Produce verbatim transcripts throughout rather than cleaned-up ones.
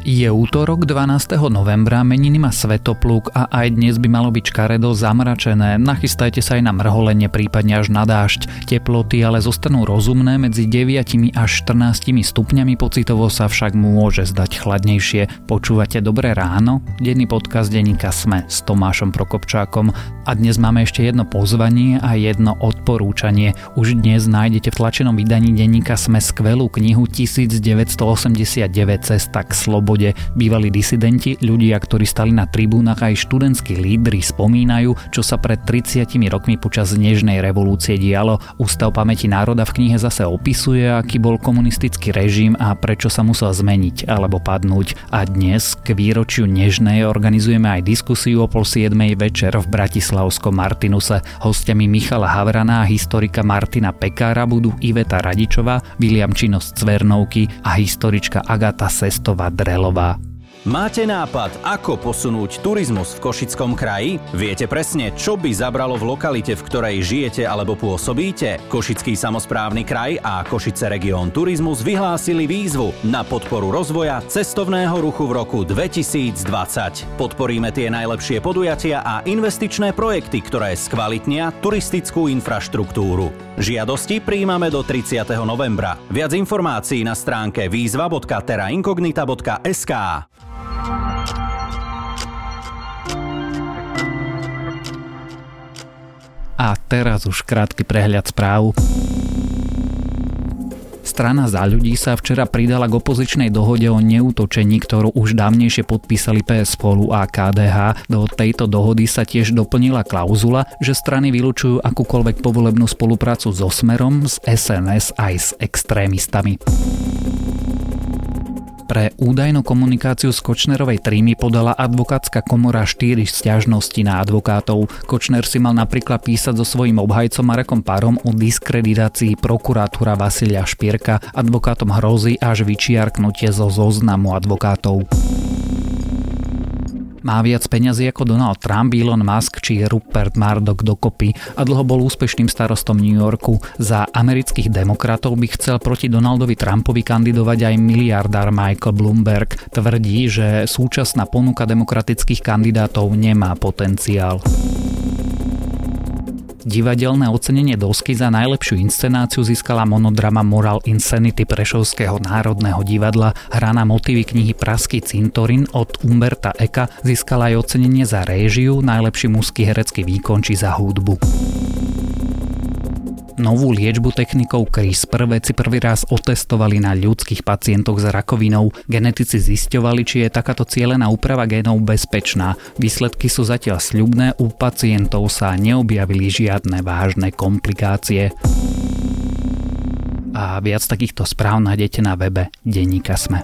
Je útorok dvanásteho novembra, meniny má Svetopluk a aj dnes by malo byť škaredo zamračené. Nachystajte sa aj na mrholenie, prípadne až na dážď. Teploty ale zostanú rozumné medzi deviatimi až štrnástimi stupňami, pocitovo sa však môže zdať chladnejšie. Počúvate Dobré ráno? Denný podcast denníka SME s Tomášom Prokopčákom. A dnes máme ešte jedno pozvanie a jedno odporúčanie. Už dnes nájdete v tlačenom vydaní denníka SME skvelú knihu devätnásťstoosemdesiatdeväť Cesta k slobode. Bývalí disidenti, ľudia, ktorí stali na tribúnach, aj študentskí lídri spomínajú, čo sa pred tridsiatimi rokmi počas Nežnej revolúcie dialo. Ústav pamäti národa v knihe zase opisuje, aký bol komunistický režim a prečo sa musel zmeniť alebo padnúť. A dnes k výročiu Nežnej organizujeme aj diskusiu o pol siedmej večer v bratislavskom Martinuse. Hostiami Michala Havrana a historika Martina Pekára budú Iveta Radičová, Viliam Činnosť Cvernovky a historička Agata Sestová-Drelová. Máte nápad, ako posunúť turizmus v Košickom kraji? Viete presne, čo by zabralo v lokalite, v ktorej žijete alebo pôsobíte? Košický samosprávny kraj a Košice Región Turizmus vyhlásili výzvu na podporu rozvoja cestovného ruchu v roku dvetisícdvadsať. Podporíme tie najlepšie podujatia a investičné projekty, ktoré skvalitnia turistickú infraštruktúru. Žiadosti prijímame do tridsiateho novembra. Viac informácií na stránke výzva bodka terraincognita bodka es ká. A teraz už krátky prehľad správ. Strana Za ľudí sa včera pridala k opozičnej dohode o neútočení, ktorú už dávnejšie podpísali pé es Spolu a ká dé há. Do tejto dohody sa tiež doplnila klauzula, že strany vylučujú akúkoľvek povolebnú spoluprácu so Smerom, s es en es aj s extrémistami. Pre údajnú komunikáciu z Kočnerovej trímy podala advokátska komora štyri sťažnosti na advokátov. Kočner si mal napríklad písať so svojím obhajcom Marekom Párom o diskreditácii prokurátora Vasilia Špierka. Advokátom hrozí až vyčiarknutie zo zoznamu advokátov. Má viac peňazí ako Donald Trump, Elon Musk či Rupert Murdoch dokopy a dlho bol úspešným starostom New Yorku. Za amerických demokratov by chcel proti Donaldovi Trumpovi kandidovať aj miliardár Michael Bloomberg. Tvrdí, že súčasná ponuka demokratických kandidátov nemá potenciál. Divadelné ocenenie Dosky za najlepšiu inscenáciu získala monodrama Moral Insanity Prešovského národného divadla. Hra na motívy knihy Pražský cintorín od Umberta Eka získala aj ocenenie za réžiu, najlepší mužský herecký výkon či za hudbu. Novú liečbu technikou CRISPR vedci prvý raz otestovali na ľudských pacientoch s rakovinou. Genetici zisťovali, či je takáto cielená úprava génov bezpečná. Výsledky sú zatiaľ sľubné, u pacientov sa neobjavili žiadne vážne komplikácie. A viac takýchto správ nájdete na webe denníka SME.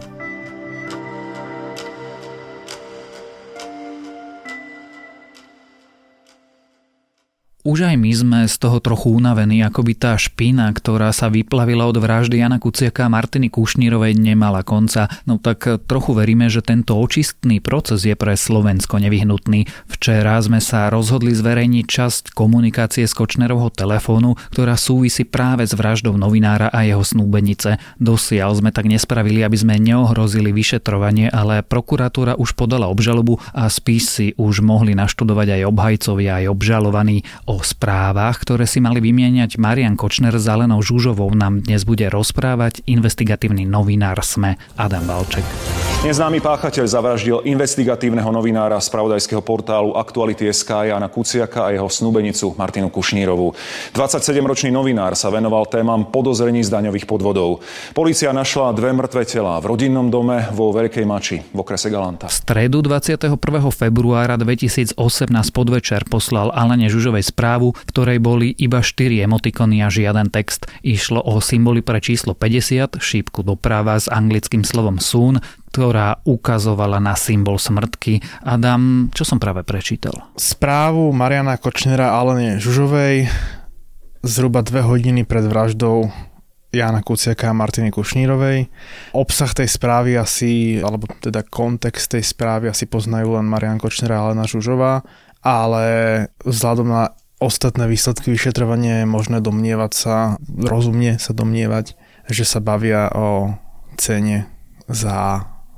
Už aj my sme z toho trochu unavení, ako by tá špina, ktorá sa vyplavila od vraždy Jana Kuciaka a Martiny Kušnírovej, nemala konca. No tak trochu veríme, že tento očistný proces je pre Slovensko nevyhnutný. Včera sme sa rozhodli zverejniť časť komunikácie z Kočnerovho telefónu, ktorá súvisí práve s vraždou novinára a jeho snúbenice. Dosiaľ sme tak nespravili, aby sme neohrozili vyšetrovanie, ale prokuratúra už podala obžalobu a spis si už mohli naštudovať aj obhajcovia, aj obžalovaní. O správach, ktoré si mali vymieňať Marian Kočner s Alenou Žužovou, nám dnes bude rozprávať investigatívny novinár SME Adam Valček. Neznámy páchateľ zavraždil investigatívneho novinára spravodajského portálu Aktuality bodka es ká Jana Kuciaka a jeho snúbenicu Martinu Kušnírovú. dvadsaťsedemročný novinár sa venoval témam podozrení z daňových podvodov. Polícia našla dve mŕtve telá v rodinnom dome vo Veľkej Mači v okrese Galanta. V stredu dvadsiateho prvého februára dvetisícosemnásť podvečer poslal Alene Žužovej správu, v ktorej boli iba štyri emotikony a žiaden text. Išlo o symboly pre číslo päťdesiat, šípku doprava s anglickým slovom soon, ktorá ukazovala na symbol smrtky. Adam, čo som práve prečítal? Správu Mariana Kočnera a Alene Žužovej zhruba dve hodiny pred vraždou Jana Kuciaka a Martiny Kušnírovej. Obsah tej správy asi, alebo teda kontext tej správy asi poznajú len Marian Kočner a Alena Žužová, ale vzhľadom na ostatné výsledky vyšetrovania je možné domnievať sa, rozumne sa domnievať, že sa bavia o cene za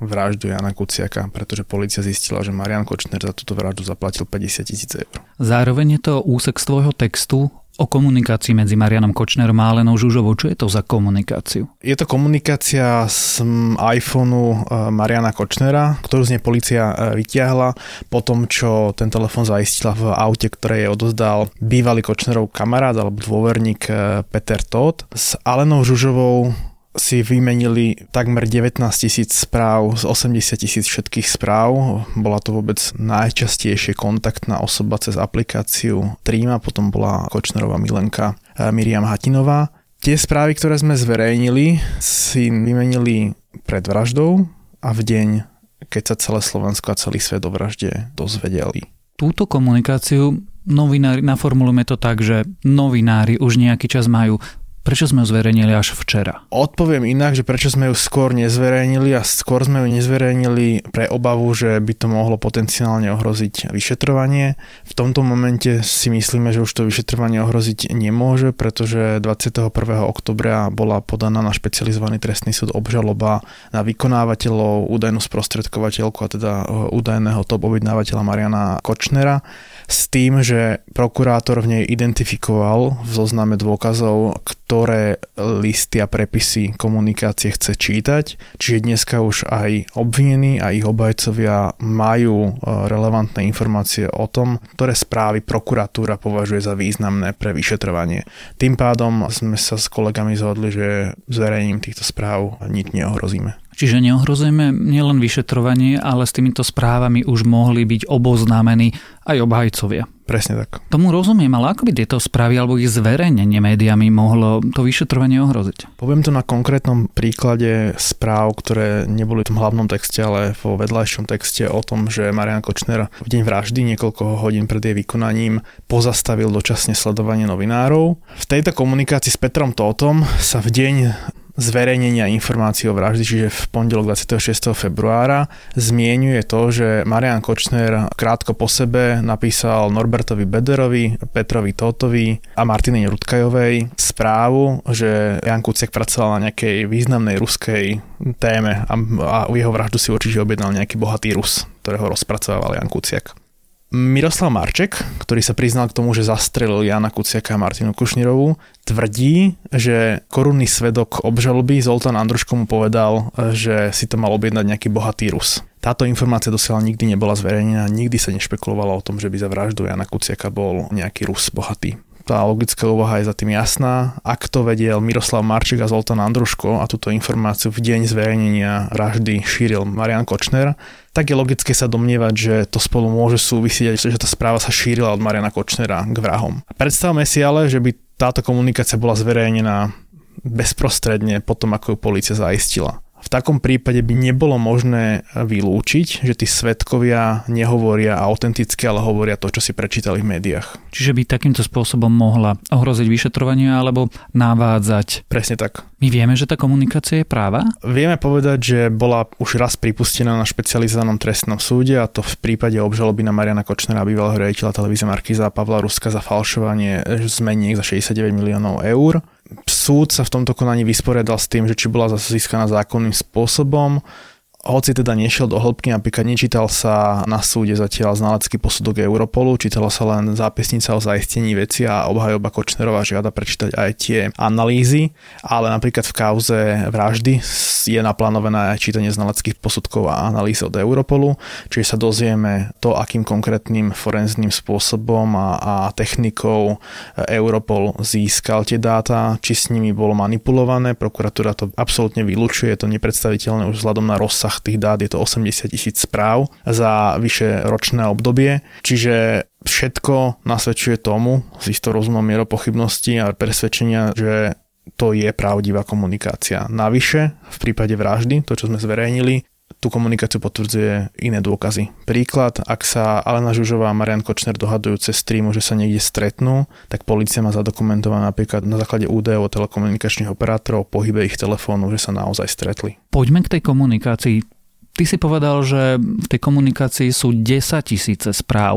vraždu Jana Kuciaka, pretože polícia zistila, že Marian Kočner za túto vraždu zaplatil päťdesiat tisíc eur. Zároveň je to úsek z tvojho textu o komunikácii medzi Marianom Kočnerom a Alenou Žužovou. Čo je to za komunikáciu? Je to komunikácia z iPhoneu Mariana Kočnera, ktorú z nej polícia vytiahla po tom, čo ten telefón zaistila v aute, ktoré jej odozdal bývalý Kočnerov kamarát alebo dôverník Peter Todt. S Alenou Žužovou si vymenili takmer devätnásť tisíc správ z osemdesiat tisíc všetkých správ. Bola to vôbec najčastejšie kontaktná osoba cez aplikáciu Tríma, potom bola Kočnerová milenka Miriam Hatinová. Tie správy, ktoré sme zverejnili, si vymenili pred vraždou a v deň, keď sa celé Slovensko a celý svet o vražde dozvedeli. Túto komunikáciu novinári, naformulujeme to tak, že novinári už nejaký čas majú. Prečo sme ju zverejnili až včera? Odpoviem inak, že prečo sme ju skôr nezverejnili a skôr sme ju nezverejnili pre obavu, že by to mohlo potenciálne ohroziť vyšetrovanie. V tomto momente si myslíme, že už to vyšetrovanie ohroziť nemôže, pretože dvadsiateho prvého októbra bola podaná na špecializovaný trestný súd obžaloba na vykonávateľov, údajnú sprostredkovateľku a teda údajného top objednávateľa Mariana Kočnera s tým, že prokurátor v nej identifikoval v zozname dôkazov, ktoré listy a prepisy komunikácie chce čítať. Čiže dneska už aj obvinení a ich obhajcovia majú relevantné informácie o tom, ktoré správy prokuratúra považuje za významné pre vyšetrovanie. Tým pádom sme sa s kolegami zhodli, že zverejnením týchto správ nič neohrozíme. Čiže neohrozujeme nielen vyšetrovanie, ale s týmito správami už mohli byť oboznámení aj obhajcovia. Presne tak. Tomu rozumiem, ale ako by tieto správy alebo ich zverejnenie médiami mohlo to vyšetrovanie ohroziť? Poviem to na konkrétnom príklade správ, ktoré neboli v tom hlavnom texte, ale vo vedľajšom texte o tom, že Marian Kočner v deň vraždy niekoľko hodín pred jej vykonaním pozastavil dočasne sledovanie novinárov. V tejto komunikácii s Petrom Todtom sa v deň zverejnenia informácií o vražde, čiže v pondelok dvadsiateho šiesteho februára, zmieňuje to, že Marian Kočner krátko po sebe napísal Norbertovi Bederovi, Petrovi Todtovi a Martine Rutkajovej správu, že Jan Kuciak pracoval na nejakej významnej ruskej téme a, a u jeho vraždu si určite objednal nejaký bohatý Rus, ktorého rozpracovával Jan Kuciak. Miroslav Marček, ktorý sa priznal k tomu, že zastrelil Jana Kuciaka a Martinu Kušnírovú, tvrdí, že korunný svedok obžaloby Zoltán Andruško mu povedal, že si to mal objednať nejaký bohatý Rus. Táto informácia dosiaľ nikdy nebola zverejnená, nikdy sa nešpekulovalo o tom, že by za vraždu Jana Kuciaka bol nejaký Rus bohatý. Tá logická úvaha je za tým jasná. Ak to vedel Miroslav Marček a Zoltán Andruško a túto informáciu v deň zverejnenia vraždy šíril Marian Kočner, tak je logické sa domnievať, že to spolu môže súvisieť, že tá správa sa šírila od Mariana Kočnera k vrahom. Predstavme si ale, že by táto komunikácia bola zverejnená bezprostredne potom, ako ju polícia zaistila. V takom prípade by nebolo možné vylúčiť, že tí svedkovia nehovoria autenticky, ale hovoria to, čo si prečítali v médiách. Čiže by takýmto spôsobom mohla ohroziť vyšetrovanie alebo navádzať. Presne tak. My vieme, že tá komunikácia je práva? Vieme povedať, že bola už raz pripustená na špecializovanom trestnom súde, a to v prípade obžaloby na Mariana Kočnera, bývalého riaditeľa televízie Markíza a Pavla Ruska za falšovanie zmeniek za šesťdesiatdeväť miliónov eur. Súd sa v tomto konaní vysporiadal s tým, že či bola získaná zákonným spôsobom. Hoci teda nešiel do hĺbky, napríklad nečítal sa na súde zatiaľ znalecký posudok Europolu, čítala sa len zápisnica o zaistení veci a obhajoba Kočnerova žiada prečítať aj tie analýzy, ale napríklad v kauze vraždy je naplánované aj čítanie znaleckých posudkov a analýz od Europolu, čiže sa dozvieme to, akým konkrétnym forenzným spôsobom a, a technikou Europol získal tie dáta, či s nimi bolo manipulované. Prokuratúra to absolútne vylučuje, je to nepredstaviteľné už vzhľadom na rozsah tých dát, je to osemdesiat tisíc správ za vyše ročné obdobie, čiže všetko nasvedčuje tomu s istou rozumnou mierou pochybnosti a presvedčenia, že to je pravdivá komunikácia. Navyše, v prípade vraždy, to čo sme zverejnili, tú komunikáciu potvrdzuje iné dôkazy. Príklad, ak sa Alena Žužová a Marian Kočner dohadujú cez streamu, že sa niekde stretnú, tak polícia má zadokumentované napríklad na základe údajov od telekomunikačných operátorov o pohybe ich telefónu, že sa naozaj stretli. Poďme k tej komunikácii. Ty si povedal, že v tej komunikácii sú desaťtisíce správ.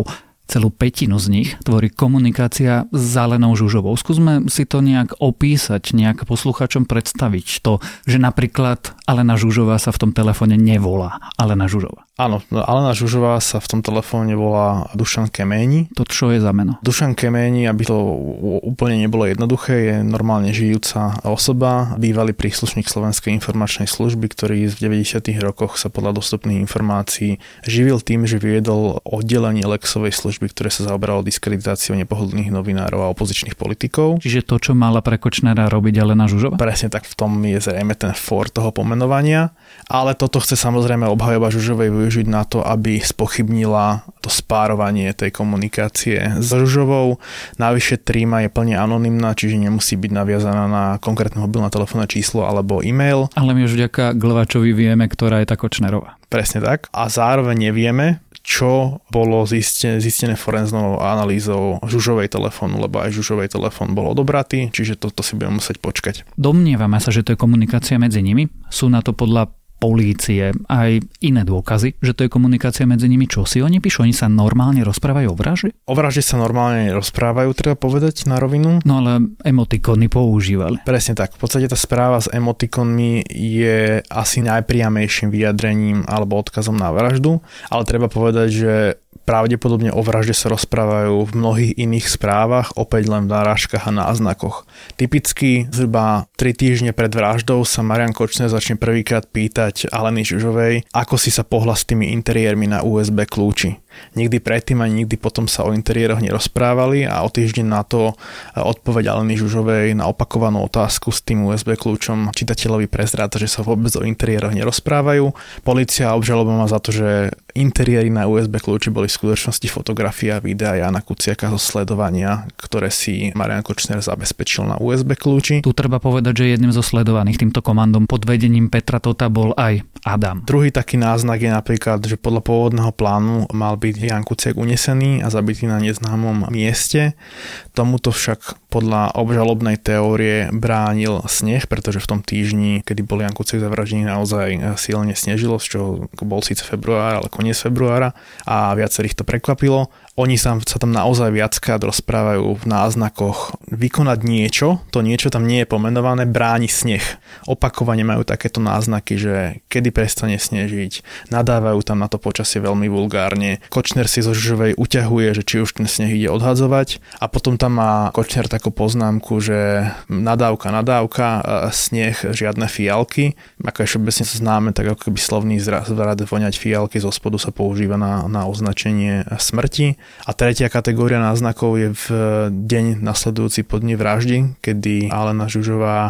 Celú pätinu z nich tvorí komunikácia s Alenou Žužovou. Skúsme si to nejak opísať, nejak poslucháčom predstaviť to, že napríklad Alena Žužová sa v tom telefóne nevolá Alena Žužová. Áno, Alena Žužová sa v tom telefóne volá Dušan Keméni. To čo je za meno? Dušan Keméni, aby to úplne nebolo jednoduché, je normálne žijúca osoba, bývalý príslušník Slovenskej informačnej služby, ktorý v deväťdesiatych rokoch sa podľa dostupných informácií živil tým, že viedol oddelenie Lexovej služby, ktoré sa zaoberalo diskreditáciou nepohodlných novinárov a opozičných politikov. Čiže to, čo mala pre Kočnera robiť Alena Žužová? Presne tak, v tom je zrejme ten fór toho pomenovania, ale toto chce samozrejme obhajoba Žužovej využiť na to, aby spochybnila to spárovanie tej komunikácie s Žužovou. Navyše tríma je plne anonymná, čiže nemusí byť naviazaná na konkrétne mobilné telefónne číslo alebo e-mail. Ale my už vďaka Glvačovi vieme, ktorá je tá Kočnerová. Presne tak. A zároveň nevieme, čo bolo zistené, zistené forenznou analýzou Žužovej telefónu, lebo aj Žužovej telefón bol odobratý, čiže toto si budeme musieť počkať. Domnievame sa, že to je komunikácia medzi nimi? Sú na to podľa polície aj iné dôkazy, že to je komunikácia medzi nimi? Čo si oni píšu? Oni sa normálne rozprávajú o vražde? O vražde sa normálne rozprávajú, treba povedať na rovinu. No ale emotikony používali. Presne tak. V podstate tá správa s emotikonmi je asi najpriamejším vyjadrením alebo odkazom na vraždu, ale treba povedať, že pravdepodobne o vražde sa rozprávajú v mnohých iných správach, opäť len v narážkach a náznakoch. Typicky zhruba tri týždne pred vraždou sa Marian Kočner začne prvýkrát pýtať Aleny Žužovej, ako si sa pohla s tými interiérmi na ú es bé kľúči. Nikdy predtým ani nikdy potom sa o interiéroch nerozprávali a o týždeň na to odpoveď Aleny Žužovej na opakovanú otázku s tým ú es bé kľúčom čitateľovi prezráda, že sa vôbec o interiéroch nerozprávajú. Polícia obžaloba má za to, že interiéry na ú es bé kľúči boli v skutočnosti fotografia a videa Jána Kuciaka zo sledovania, ktoré si Marian Kočner zabezpečil na ú es bé kľúči. Tu treba povedať, že jedným zo sledovaných týmto komandom pod vedením Petra Tota bol aj Adam. Druhý taký náznak je napríklad, že podľa pôvodného plánu mal byť Ján Kuciak unesený a zabitý na neznámom mieste. Tomuto však podľa obžalobnej teórie bránil sneh, pretože v tom týždni, kedy bol Ján Kuciak zavraždený, naozaj silne snežilo, z čoho bol síce február, ale koniec februára a viacerých to prekvapilo. Oni sa, sa tam naozaj viackrát rozprávajú v náznakoch vykonať niečo, to niečo tam nie je pomenované, bráni sneh. Opakovane majú takéto náznaky, že kedy prestane snežiť, nadávajú tam na to počasie veľmi vulgárne. Kočner si zo Žužovej uťahuje, že či už ten sneh ide odhadzovať a potom tam má Kočner takú poznámku, že nadávka, nadávka, sneh, žiadne fialky. Ako je všeobecne známe, tak ako keby slovný zvrat voňať fialky zo spodu sa používa na, na označenie smrti. A tretia kategória náznakov je v deň nasledujúci po dni vraždy, kedy Alena Žužová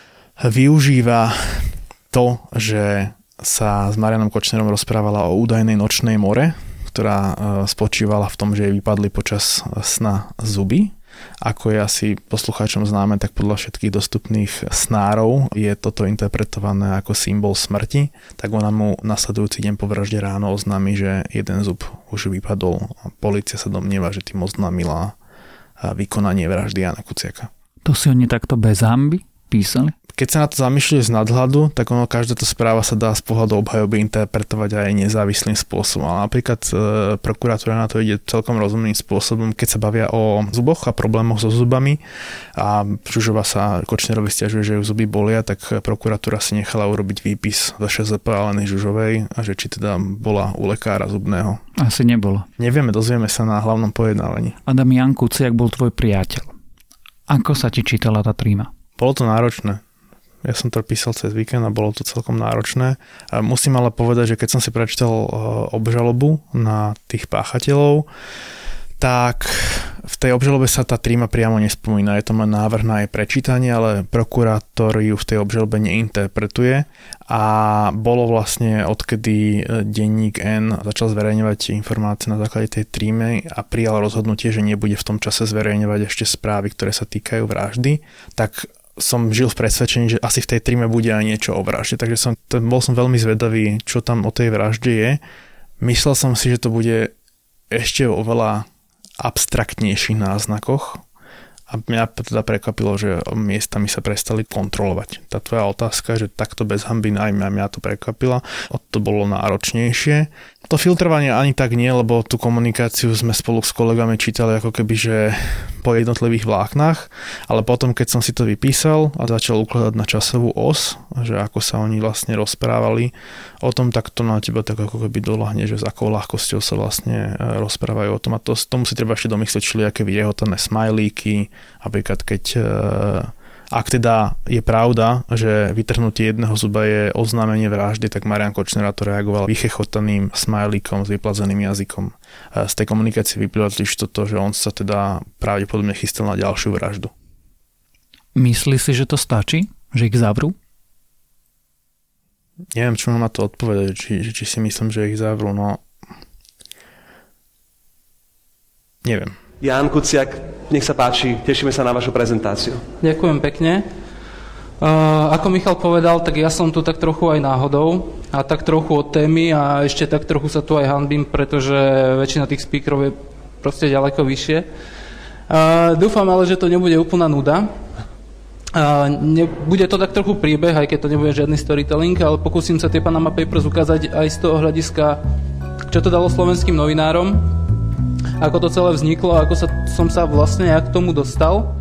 využíva to, že sa s Marianom Kočnerom rozprávala o údajnej nočnej more, ktorá spočívala v tom, že jej vypadli počas sna zuby. Ako je asi poslucháčom známe, tak podľa všetkých dostupných snárov je toto interpretované ako symbol smrti, tak ona mu nasledujúci deň po vražde ráno oznámi, že jeden zub už vypadol a polícia sa domnieva, že tým oznámila vykonanie vraždy Jána Kuciaka. To si oni takto bez hanby písali? Keď sa na to zamýšľajú z nadhľadu, tak ono, každá tá správa sa dá z pohľadu obhajoby interpretovať aj nezávislým spôsobom. Ale napríklad e, prokuratúra na to ide celkom rozumným spôsobom, keď sa bavia o zuboch a problémoch so zubami a Žužová sa Kočnerovi sťažuje, že ju zuby bolia, tak prokuratúra si nechala urobiť výpis vé šesť zet pé Aleny Žužovej a že či teda bola u lekára zubného. Asi nebolo. Nevieme, dozvieme sa na hlavnom pojednávaní. Adam, Ján Kuciak bol tvoj priateľ. Ako sa ti čítala tá tríma? Bolo to náročné. Ja som to písal cez víkend a bolo to celkom náročné. A musím ale povedať, že keď som si prečítal obžalobu na tých páchateľov, tak v tej obžalobe sa tá tríma priamo nespomína. Je to môj návrh na jej prečítanie, ale prokurátor ju v tej obžalobe neinterpretuje a bolo vlastne odkedy denník N začal zverejňovať informácie na základe tej trímy a prijal rozhodnutie, že nebude v tom čase zverejňovať ešte správy, ktoré sa týkajú vraždy, tak som žil v presvedčení, že asi v tej tríme bude aj niečo o vražde, takže som, bol som veľmi zvedavý, čo tam o tej vražde je. Myslel som si, že to bude ešte o veľa abstraktnejších náznakoch A mňa teda prekvapilo, že miestami sa prestali kontrolovať. Tá tvoja otázka, že takto bez hanby, aj mňa, mňa to prekvapila. To bolo náročnejšie. To filtrovanie ani tak nie, lebo tú komunikáciu sme spolu s kolegami čítali ako keby, že po jednotlivých vláknach, ale potom, keď som si to vypísal a začal ukladať na časovú os, že ako sa oni vlastne rozprávali o tom, tak to na teba tak ako keby doľahne, že s akou ľahkosťou sa vlastne rozprávajú o tom. A to, tomu si treba ešte domyslieť všelijaké vyrehotané smajlíky, napríklad keď ak teda je pravda, že vytrhnutie jedného zuba je oznámenie vraždy, tak Marian Kočner to reagoval vychechotaným smajlíkom s vyplazeným jazykom. Z tej komunikácie vyplýva tiež toto, že on sa teda pravdepodobne chystal na ďalšiu vraždu. Myslíš si, že to stačí? Že ich zavrú? Neviem, čo mám na to odpovedať, či, či si myslím, že ich zavrú, no neviem. Ján Kuciak, nech sa páči, tešíme sa na vašu prezentáciu. Ďakujem pekne. Uh, ako Michal povedal, tak ja som tu tak trochu aj náhodou a tak trochu od témy a ešte tak trochu sa tu aj hanbím, pretože väčšina tých speakerov je proste ďaleko vyššie. Uh, dúfam ale, že to nebude úplná nuda. Uh, ne, bude to tak trochu príbeh, aj keď to nebude žiadny storytelling, ale pokúsim sa tie Panama Papers ukázať aj z toho hľadiska, čo to dalo slovenským novinárom, ako to celé vzniklo, ako sa, som sa vlastne ja k tomu dostal.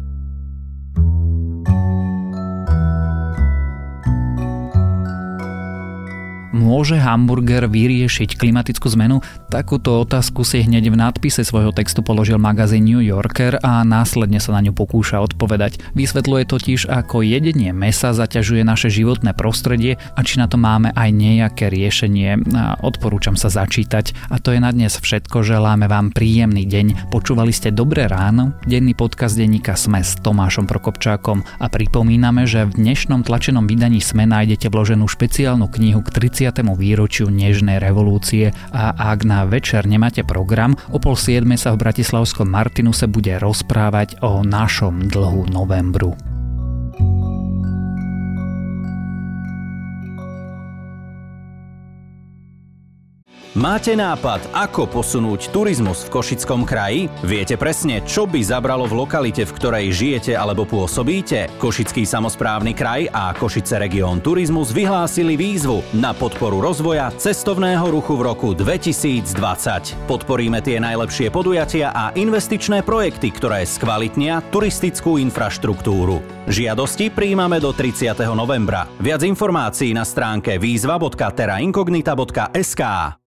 Môže hamburger vyriešiť klimatickú zmenu? Takúto otázku si hneď v nadpise svojho textu položil magazín New Yorker a následne sa na ňu pokúša odpovedať. Vysvetľuje totiž, ako jedenie mäsa zaťažuje naše životné prostredie a či na to máme aj nejaké riešenie. A odporúčam sa začítať. A to je na dnes všetko. Želáme vám príjemný deň. Počúvali ste Dobré ráno, denný podcast denníka SME s Tomášom Prokopčákom a pripomíname, že v dnešnom tlačenom vydaní SME nájdete vloženú špeciálnu knihu k tridsiatemu výročiu Nežnej revolúcie a ak na večer nemáte program, o pol siedmej sa v bratislavskom Martinuse bude rozprávať o našom dlhu novembru. Máte nápad, ako posunúť turizmus v Košickom kraji? Viete presne, čo by zabralo v lokalite, v ktorej žijete alebo pôsobíte? Košický samosprávny kraj a Košice Región Turizmus vyhlásili výzvu na podporu rozvoja cestovného ruchu v roku dvetisícdvadsať. Podporíme tie najlepšie podujatia a investičné projekty, ktoré skvalitnia turistickú infraštruktúru. Žiadosti prijímame do tridsiateho novembra. Viac informácií na stránke výzva bodka terraincognita bodka es ká.